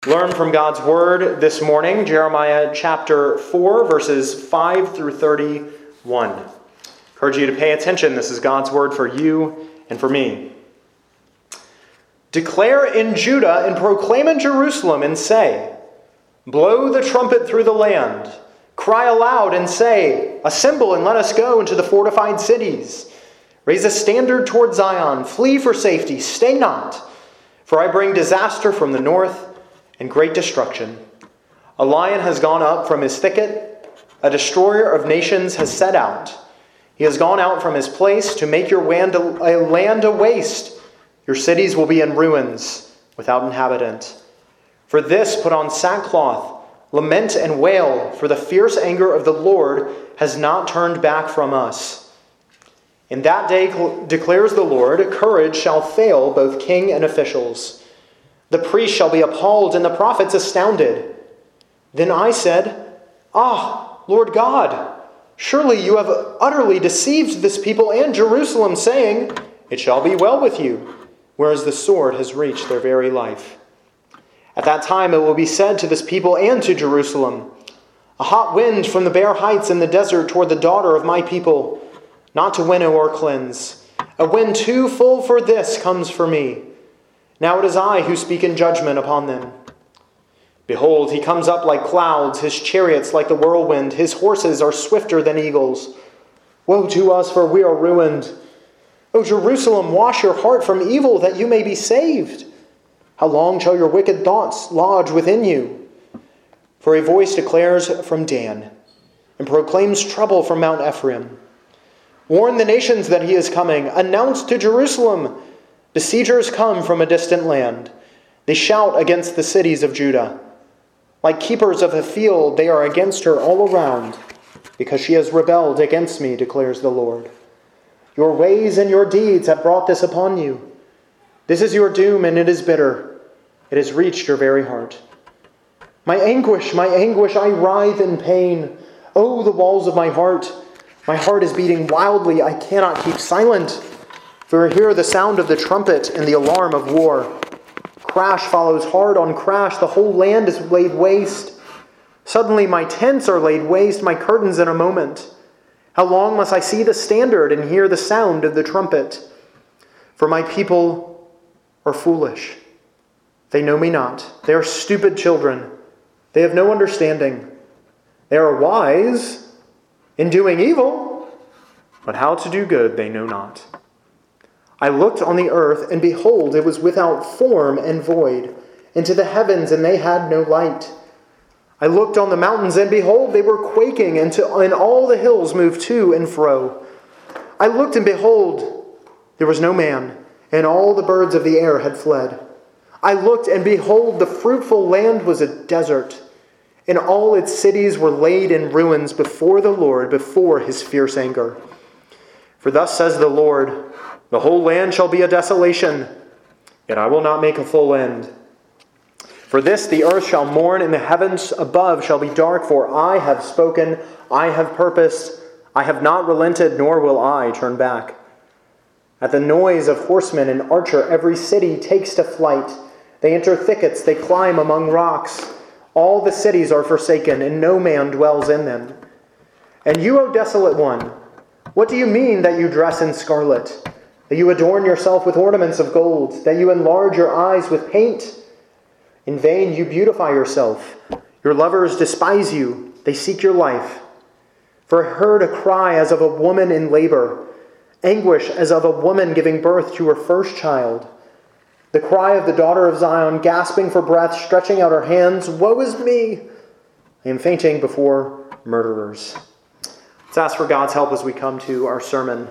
Learn from God's Word this morning, Jeremiah chapter 4, verses 5 through 31. I encourage you to pay attention. This is God's Word for you and for me. Declare in Judah and proclaim in Jerusalem and say, blow the trumpet through the land. Cry aloud and say, assemble and let us go into the fortified cities. Raise a standard toward Zion. Flee for safety. Stay not. For I bring disaster from the north and great destruction. A lion has gone up from his thicket. A destroyer of nations has set out. He has gone out from his place to make your land a waste. Your cities will be in ruins, without inhabitant. For this put on sackcloth, lament and wail, for the fierce anger of the Lord has not turned back from us. In that day, declares the Lord, courage shall fail both king and officials. The priest shall be appalled and the prophets astounded. Then I said, Lord God, surely you have utterly deceived this people and Jerusalem, saying, it shall be well with you, whereas the sword has reached their very life. At that time it will be said to this people and to Jerusalem, a hot wind from the bare heights in the desert toward the daughter of my people, not to winnow or cleanse. A wind too full for this comes for me. Now it is I who speak in judgment upon them. Behold, he comes up like clouds, his chariots like the whirlwind, his horses are swifter than eagles. Woe to us, for we are ruined. O Jerusalem, wash your heart from evil, that you may be saved. How long shall your wicked thoughts lodge within you? For a voice declares from Dan, and proclaims trouble from Mount Ephraim. Warn the nations that he is coming. Announce to Jerusalem, besiegers come from a distant land. They shout against the cities of Judah. Like keepers of a field, they are against her all around, because she has rebelled against me, declares the Lord. Your ways and your deeds have brought this upon you. This is your doom, and it is bitter. It has reached your very heart. My anguish, I writhe in pain. Oh, the walls of my heart. My heart is beating wildly. I cannot keep silent. For I hear the sound of the trumpet and the alarm of war. Crash follows hard on crash. The whole land is laid waste. Suddenly my tents are laid waste, my curtains in a moment. How long must I see the standard and hear the sound of the trumpet? For my people are foolish. They know me not. They are stupid children. They have no understanding. They are wise in doing evil, but how to do good they know not. I looked on the earth, and behold, it was without form and void, into the heavens, and they had no light. I looked on the mountains, and behold, they were quaking, and all the hills moved to and fro. I looked, and behold, there was no man, and all the birds of the air had fled. I looked, and behold, the fruitful land was a desert, and all its cities were laid in ruins before the Lord, before his fierce anger. For thus says the Lord, the whole land shall be a desolation, yet I will not make a full end. For this the earth shall mourn, and the heavens above shall be dark, for I have spoken, I have purposed, I have not relented, nor will I turn back. At the noise of horsemen and archer, every city takes to flight. They enter thickets, they climb among rocks. All the cities are forsaken, and no man dwells in them. And you, O desolate one, what do you mean that you dress in scarlet? That you adorn yourself with ornaments of gold, that you enlarge your eyes with paint? In vain you beautify yourself. Your lovers despise you. They seek your life. For I heard a cry as of a woman in labor, anguish as of a woman giving birth to her first child. The cry of the daughter of Zion, gasping for breath, stretching out her hands, woe is me! I am fainting before murderers. Let's ask for God's help as we come to our sermon.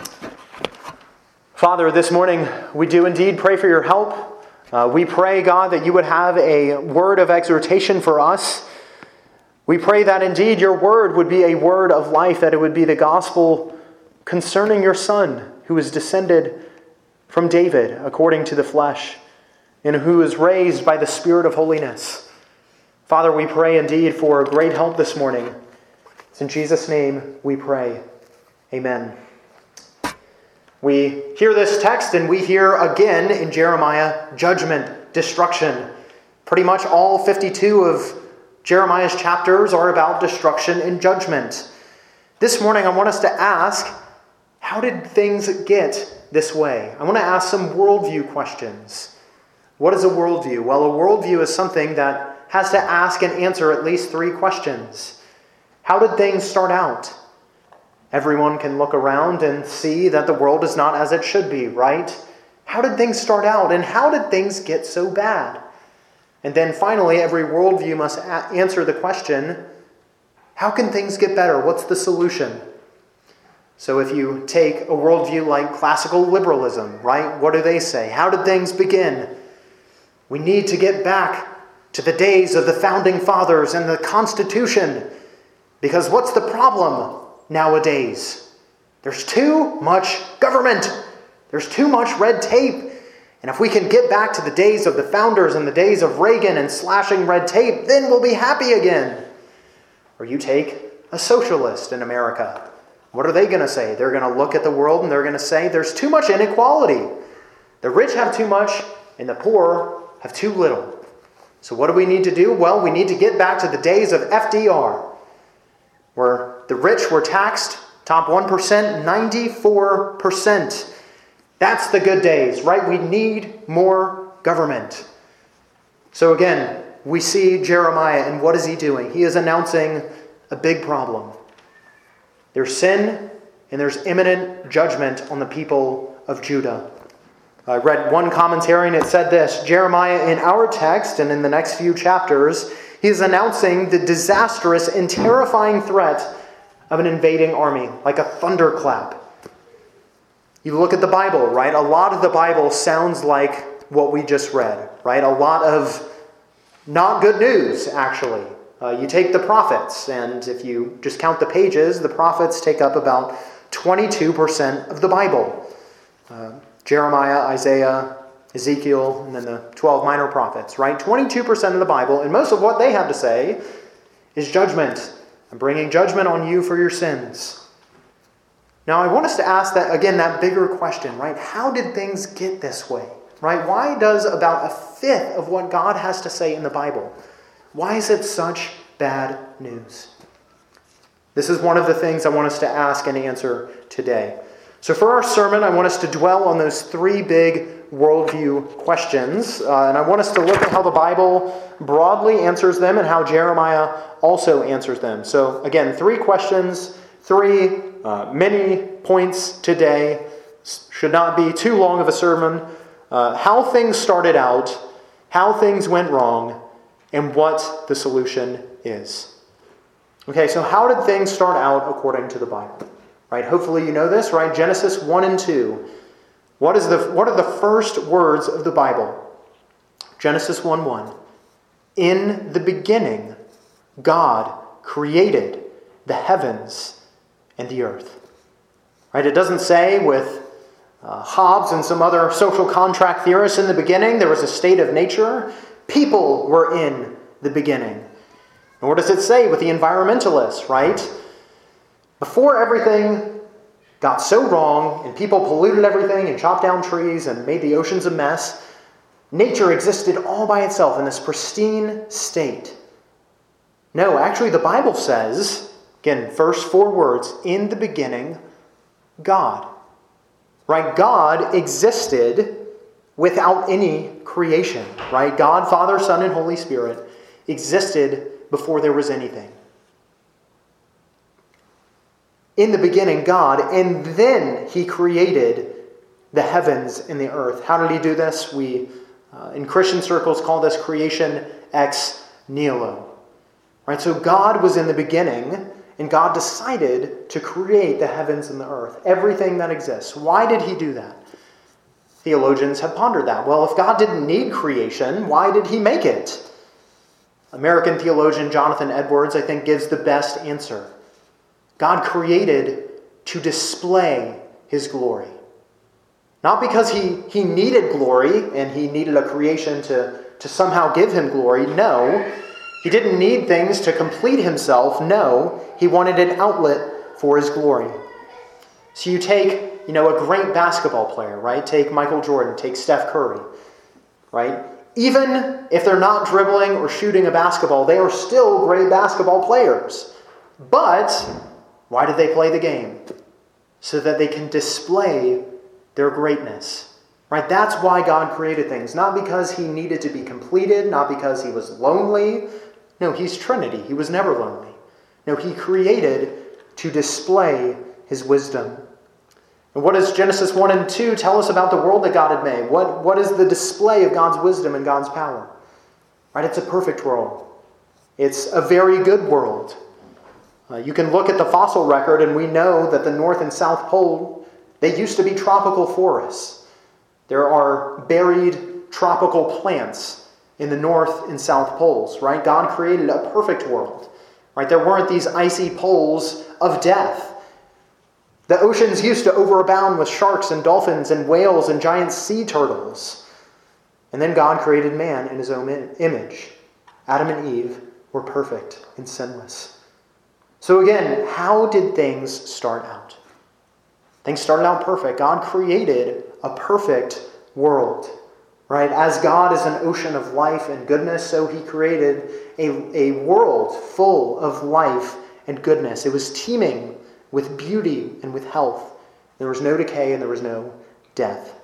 Father, this morning we do indeed pray for your help. We pray, God, that you would have a word of exhortation for us. We pray that indeed your word would be a word of life, that it would be the gospel concerning your Son, who is descended from David according to the flesh, and who is raised by the Spirit of holiness. Father, we pray indeed for great help this morning. It's in Jesus' name we pray. Amen. We hear this text and we hear again in Jeremiah judgment, destruction, Pretty much all 52 of Jeremiah's chapters are about destruction and judgment. This morning I want us to ask, how did things get this way? I want to ask some worldview questions. What is a worldview? Well, a worldview is something that has to ask and answer at least 3 questions. How did things start out? Everyone can look around and see that the world is not as it should be, right? How did things start out, and how did things get so bad? And then finally, every worldview must answer the question, how can things get better? What's the solution? So if you take a worldview like classical liberalism, right? What do they say? How did things begin? We need to get back to the days of the founding fathers and the Constitution. Because what's the problem nowadays? There's too much government. There's too much red tape. And if we can get back to the days of the founders and the days of Reagan and slashing red tape, then we'll be happy again. Or you take a socialist in America. What are they going to say? They're going to look at the world and they're going to say there's too much inequality. The rich have too much and the poor have too little. So what do we need to do? Well, we need to get back to the days of FDR, where the rich were taxed, top 1%, 94%. That's the good days, right? We need more government. So again, we see Jeremiah, and what is he doing? He is announcing a big problem. There's sin, and there's imminent judgment on the people of Judah. I read one commentary, and it said this: Jeremiah, in our text, and in the next few chapters, he is announcing the disastrous and terrifying threat of an invading army, like a thunderclap. You look at the Bible, right? A lot of the Bible sounds like what we just read, right? A lot of not good news, actually. You take the prophets, and if you just count the pages, the prophets take up about 22% of the Bible. Jeremiah, Isaiah, Ezekiel, and then the 12 minor prophets, right? 22% of the Bible, and most of what they have to say is judgment. I'm bringing judgment on you for your sins. Now, I want us to ask that, again, that bigger question, right? How did things get this way, right? Why does about 1/5 of what God has to say in the Bible, why is it such bad news? This is one of the things I want us to ask and answer today. So for our sermon, I want us to dwell on those 3 big worldview questions. And I want us to look at how the Bible broadly answers them and how Jeremiah also answers them. So again, 3 questions, 3 many points today. Should not be too long of a sermon. How things started out, how things went wrong, and what the solution is. Okay, so how did things start out according to the Bible? Right? Hopefully you know this, right? Genesis 1 and 2. What are the first words of the Bible? Genesis 1:1. In the beginning, God created the heavens and the earth. Right? It doesn't say with Hobbes and some other social contract theorists in the beginning there was a state of nature. People were in the beginning. And what does it say with the environmentalists, right? Before everything got so wrong and people polluted everything and chopped down trees and made the oceans a mess, nature existed all by itself in this pristine state. No, actually the Bible says, again, first 4 words, in the beginning, God. Right? God existed without any creation. Right? God, Father, Son, and Holy Spirit existed before there was anything. In the beginning, God, and then He created the heavens and the earth. How did He do this? We, in Christian circles, call this creation ex nihilo. Right? So God was in the beginning, and God decided to create the heavens and the earth, everything that exists. Why did He do that? Theologians have pondered that. Well, if God didn't need creation, why did He make it? American theologian Jonathan Edwards, I think, gives the best answer. God created to display His glory. Not because he needed glory and He needed a creation to somehow give Him glory. No. He didn't need things to complete Himself. No. He wanted an outlet for His glory. So you take, a great basketball player, right? Take Michael Jordan, take Steph Curry, right? Even if they're not dribbling or shooting a basketball, they are still great basketball players. But why did they play the game? So that they can display their greatness. Right? That's why God created things. Not because he needed to be completed, not because he was lonely. No, he's Trinity. He was never lonely. No, he created to display his wisdom. And what does Genesis 1 and 2 tell us about the world that God had made? What is the display of God's wisdom and God's power? Right? It's a perfect world. It's a very good world. You can look at the fossil record and we know that the North and South Pole, they used to be tropical forests. There are buried tropical plants in the North and South Poles, right? God created a perfect world, right? There weren't these icy poles of death. The oceans used to overabound with sharks and dolphins and whales and giant sea turtles. And then God created man in his own image. Adam and Eve were perfect and sinless. So again, how did things start out? Things started out perfect. God created a perfect world, right? As God is an ocean of life and goodness, so he created a world full of life and goodness. It was teeming with beauty and with health. There was no decay and there was no death.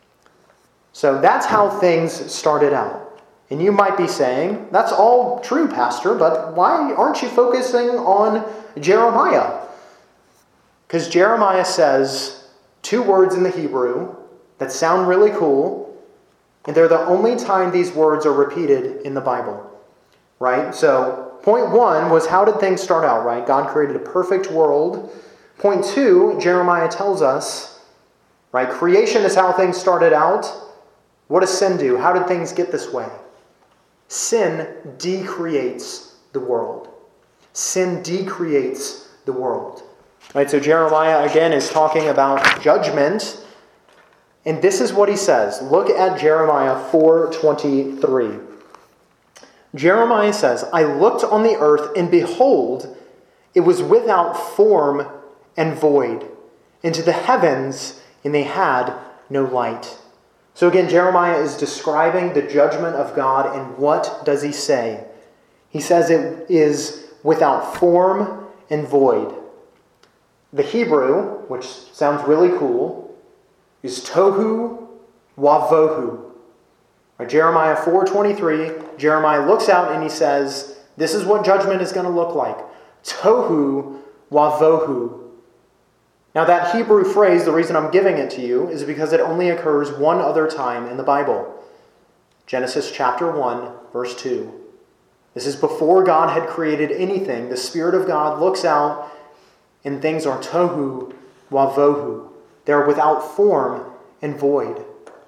So that's how things started out. And you might be saying, that's all true, Pastor, but why aren't you focusing on Jeremiah? Because Jeremiah says two words in the Hebrew that sound really cool, and they're the only time these words are repeated in the Bible, right? So point one was, how did things start out, right? God created a perfect world. Point two, Jeremiah tells us, right, creation is how things started out. What does sin do? How did things get this way? Sin decreates the world. Sin decreates the world. Right, so Jeremiah again is talking about judgment. And this is what he says. Look at Jeremiah 4:23. Jeremiah says, I looked on the earth, and behold, it was without form and void. Into the heavens, and they had no light. So again, Jeremiah is describing the judgment of God, and what does he say? He says it is without form and void. The Hebrew, which sounds really cool, is tohu wavohu. Jeremiah 4:23, Jeremiah looks out and he says, this is what judgment is going to look like. Tohu wavohu. Now that Hebrew phrase, the reason I'm giving it to you, is because it only occurs one other time in the Bible. Genesis chapter 1, verse 2. This is before God had created anything. The Spirit of God looks out and things are tohu wavohu. They're without form and void.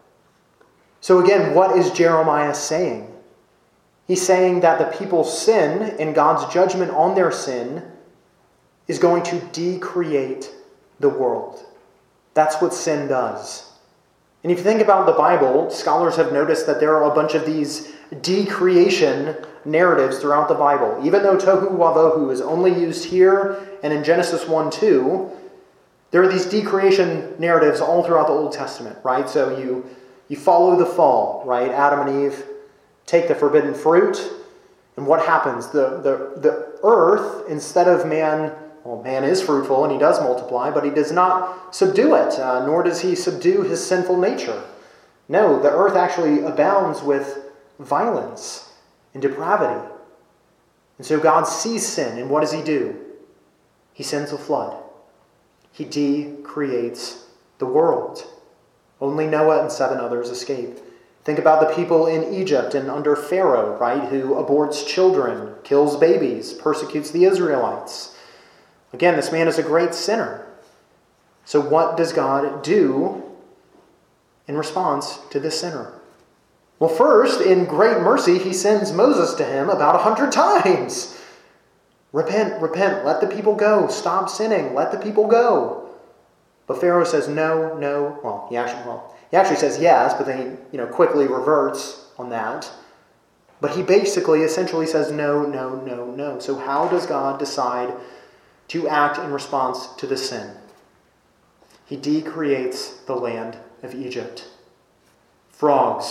So again, what is Jeremiah saying? He's saying that the people's sin and God's judgment on their sin is going to decreate the world. That's what sin does. And if you think about the Bible, scholars have noticed that there are a bunch of these decreation narratives throughout the Bible. Even though tohu wavohu is only used here and in Genesis 1:2, there are these decreation narratives all throughout the Old Testament, right? So you follow the fall, right? Adam and Eve take the forbidden fruit, and what happens? The earth, instead of man, well, man is fruitful and he does multiply, but he does not subdue it, nor does he subdue his sinful nature. No, the earth actually abounds with violence and depravity. And so God sees sin, and what does he do? He sends a flood. He decreates the world. Only Noah and 7 others escape. Think about the people in Egypt and under Pharaoh, right, who aborts children, kills babies, persecutes the Israelites. Again, this man is a great sinner. So what does God do in response to this sinner? Well, first, in great mercy, he sends Moses to him about 100 times. Repent, repent, let the people go. Stop sinning, let the people go. But Pharaoh says no. Well, he actually says yes, but then he quickly reverts on that. But he basically essentially says no. So how does God decide to act in response to the sin? He decreates the land of Egypt. Frogs,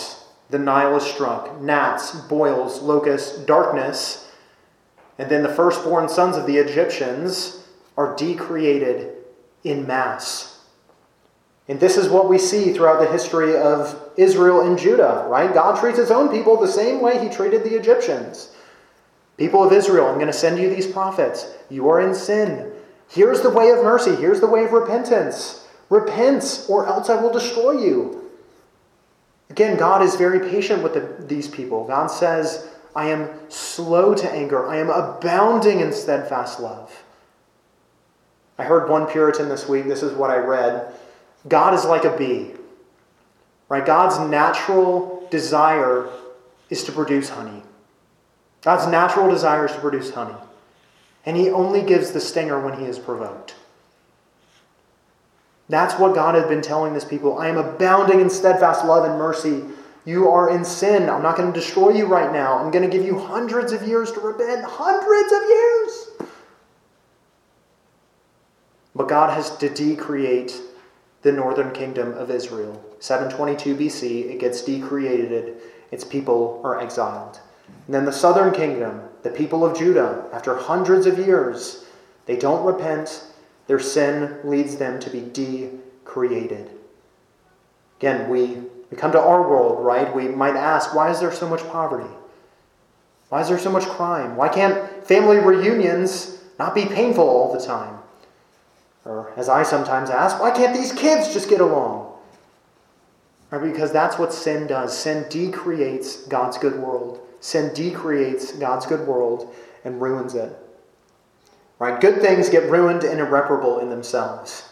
The Nile is struck, gnats, boils, locusts, darkness, and then the firstborn sons of the Egyptians are decreated in mass. And this is what we see throughout the history of Israel and Judah, right? God treats his own people the same way he treated the Egyptians. People of Israel, I'm going to send you these prophets. You are in sin. Here's the way of mercy. Here's the way of repentance. Repent, or else I will destroy you. Again, God is very patient with these people. God says, I am slow to anger. I am abounding in steadfast love. I heard one Puritan this week. This is what I read. God is like a bee. Right? God's natural desire is to produce honey. God's natural desire is to produce honey. And he only gives the stinger when he is provoked. That's what God had been telling this people. I am abounding in steadfast love and mercy. You are in sin. I'm not going to destroy you right now. I'm going to give you hundreds of years to repent. Hundreds of years! But God has to decreate the northern kingdom of Israel. 722 BC, it gets decreated. Its people are exiled. And then the southern kingdom, the people of Judah, after hundreds of years, they don't repent. Their sin leads them to be decreated. Again, we come to our world, right? We might ask, why is there so much poverty? Why is there so much crime? Why can't family reunions not be painful all the time? Or, as I sometimes ask, why can't these kids just get along? Right? Because that's what sin does. Sin decreates God's good world. Sin decreates God's good world and ruins it. Right? Good things get ruined and irreparable in themselves.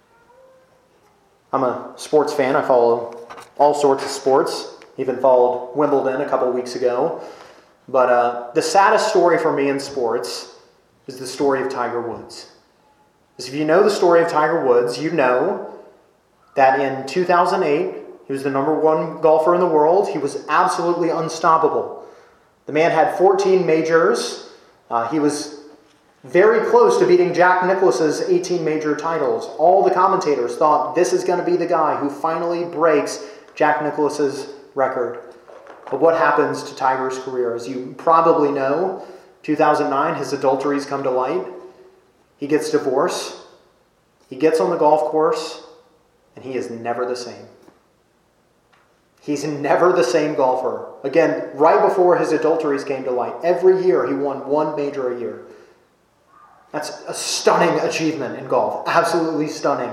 I'm a sports fan. I follow all sorts of sports. Even followed Wimbledon a couple weeks ago. But the saddest story for me in sports is the story of Tiger Woods. Because if you know the story of Tiger Woods, you know that in 2008, he was the number one golfer in the world. He was absolutely unstoppable. The man had 14 majors. He was very close to beating Jack Nicklaus's 18 major titles. All the commentators thought this is going to be the guy who finally breaks Jack Nicklaus's record. But what happens to Tiger's career? As you probably know, 2009, his adulteries come to light. He gets divorced. He gets on the golf course, and he is never the same. He's never the same golfer. Again, right before his adulteries came to light, every year he won one major a year. That's a stunning achievement in golf. Absolutely stunning.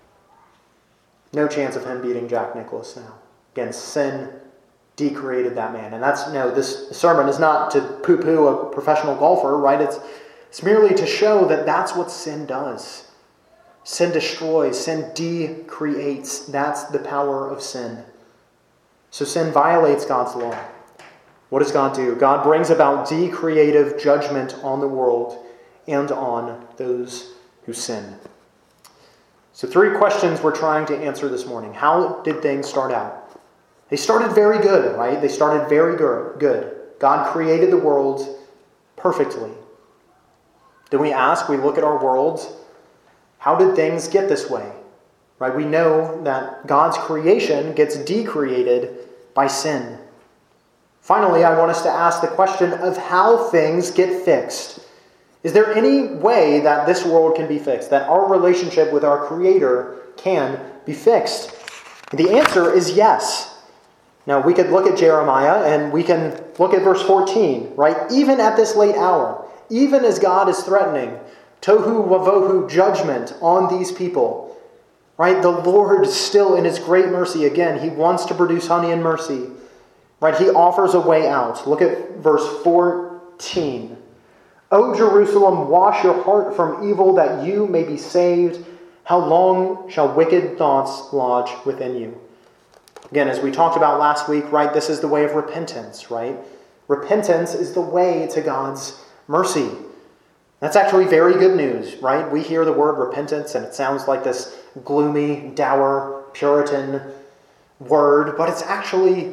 No chance of him beating Jack Nicklaus now. Again, sin decreated that man. And this sermon is not to poo-poo a professional golfer, right? It's merely to show that that's what sin does. Sin destroys. Sin decreates. That's the power of sin. So sin violates God's law. What does God do? God brings about decreative judgment on the world and on those who sin. So 3 questions we're trying to answer this morning. How did things start out? They started very good, right? They started very good. God created the world perfectly. Then we look at our world, how did things get this way? Right? We know that God's creation gets decreated by sin. Finally, I want us to ask the question of how things get fixed. Is there any way that this world can be fixed, that our relationship with our Creator can be fixed? And the answer is yes. Now, we could look at Jeremiah and we can look at verse 14, right? Even at this late hour, even as God is threatening tohu wavohu judgment on these people, right? The Lord still in His great mercy, again, He wants to produce honey and mercy, right? He offers a way out. Look at verse 14. O Jerusalem, wash your heart from evil that you may be saved. How long shall wicked thoughts lodge within you? Again, as we talked about last week, right, this is the way of repentance, right? Repentance is the way to God's mercy. That's actually very good news, right? We hear the word repentance and it sounds like this gloomy, dour, Puritan word, but it's actually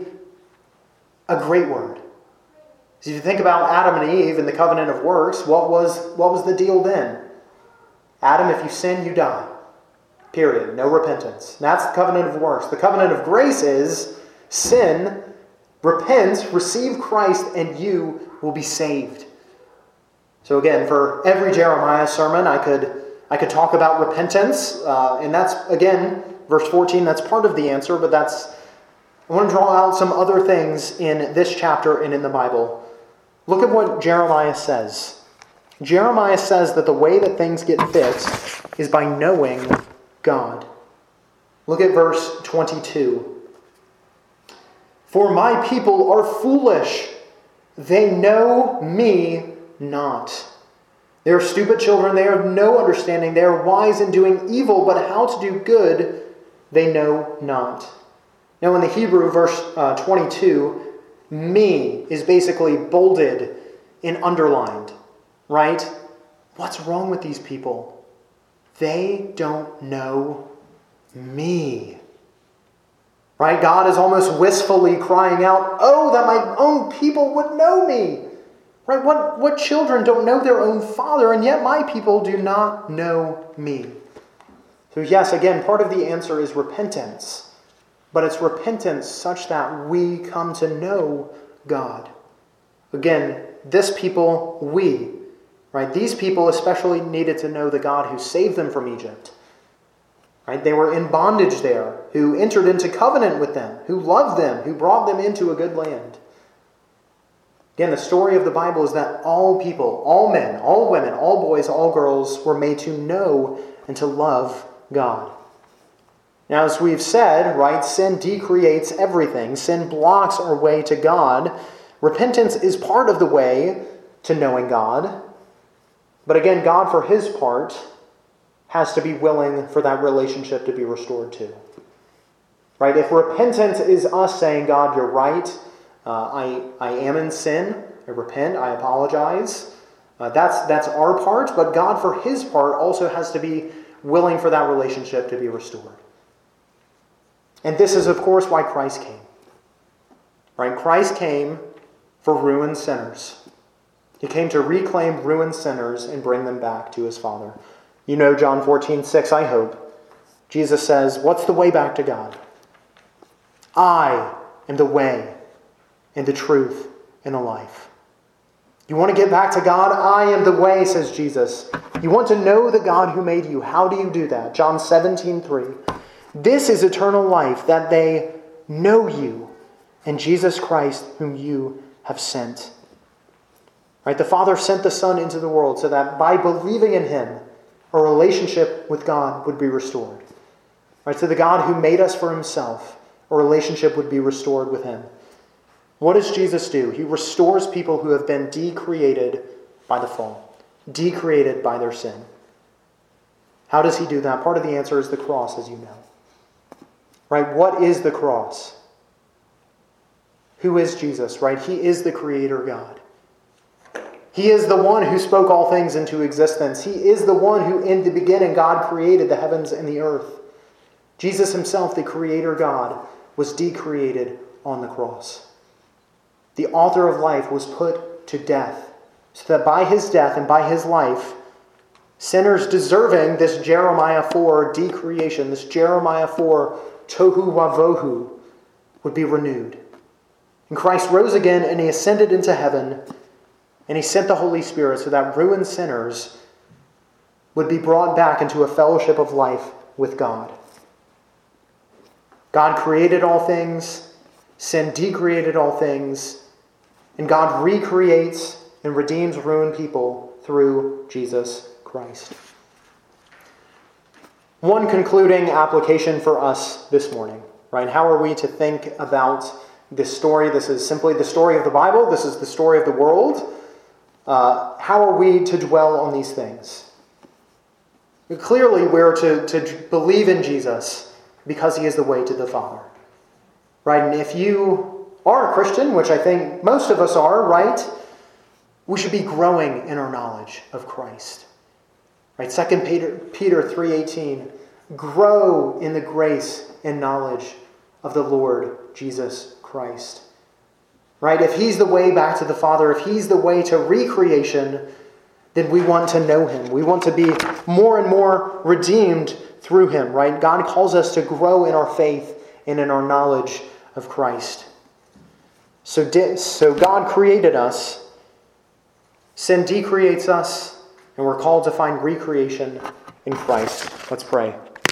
a great word. So if you think about Adam and Eve and the covenant of works, what was the deal then? Adam, if you sin, you die. Period. No repentance. That's the covenant of works. The covenant of grace is sin, Repent, receive Christ, and you will be saved. So again, for every Jeremiah sermon, I could talk about repentance, and that's, again, verse 14, that's part of the answer, but I want to draw out some other things in this chapter and in the Bible. Look at what Jeremiah says. Jeremiah says that the way that things get fixed is by knowing God. Look at verse 22. For my people are foolish. They know me not. They are stupid children. They have no understanding. They are wise in doing evil, but how to do good they know not. Now in the Hebrew, verse 22, me is basically bolded and underlined, right? What's wrong with these people? They don't know me. Right? God is almost wistfully crying out, oh, that my own people would know me. Right? What children don't know their own father, and yet my people do not know me? So yes, again, part of the answer is repentance. But it's repentance such that we come to know God. Again, this people, we, right? These people especially needed to know the God who saved them from Egypt. Right? They were in bondage there, who entered into covenant with them, who loved them, who brought them into a good land. Again, the story of the Bible is that all people, all men, all women, all boys, all girls were made to know and to love God. Now, as we've said, right, sin decreates everything. Sin blocks our way to God. Repentance is part of the way to knowing God. But again, God, for his part, has to be willing for that relationship to be restored to. Right? If repentance is us saying, God, you're right, I am in sin, I repent, I apologize, that's our part, but God, for his part, also has to be willing for that relationship to be restored. And this is, of course, why Christ came. Right? Christ came for ruined sinners. He came to reclaim ruined sinners and bring them back to his Father. You know John 14:6, I hope. Jesus says, what's the way back to God? I am the way and the truth and the life. You want to get back to God? I am the way, says Jesus. You want to know the God who made you? How do you do that? John 17:3. This is eternal life, that they know you and Jesus Christ whom you have sent. Right? The Father sent the Son into the world so that by believing in him, a relationship with God would be restored. Right? So the God who made us for himself, a relationship would be restored with him. What does Jesus do? He restores people who have been decreated by the fall, decreated by their sin. How does he do that? Part of the answer is the cross, as you know. Right? What is the cross? Who is Jesus? Right? He is the Creator God. He is the one who spoke all things into existence. He is the one who in the beginning God created the heavens and the earth. Jesus himself, the Creator God, was decreated on the cross. The author of life was put to death, so that by his death and by his life, sinners deserving this Jeremiah 4 decreation, this Jeremiah 4 tohu wavohu, would be renewed. And Christ rose again and he ascended into heaven, and he sent the Holy Spirit so that ruined sinners would be brought back into a fellowship of life with God. God created all things, sin decreated all things, and God recreates and redeems ruined people through Jesus Christ. One concluding application for us this morning, right? How are we to think about this story? This is simply the story of the Bible. This is the story of the world. How are we to dwell on these things? Clearly, we're to believe in Jesus because he is the way to the Father. Right? And if you are a Christian, which I think most of us are, right? We should be growing in our knowledge of Christ. Right? 2 Peter 3:18, grow in the grace and knowledge of the Lord Jesus Christ. Right? If he's the way back to the Father, if he's the way to recreation, then we want to know him. We want to be more and more redeemed through him, right? God calls us to grow in our faith and in our knowledge of Christ. So God created us, sin decreates us, and we're called to find recreation in Christ. Let's pray.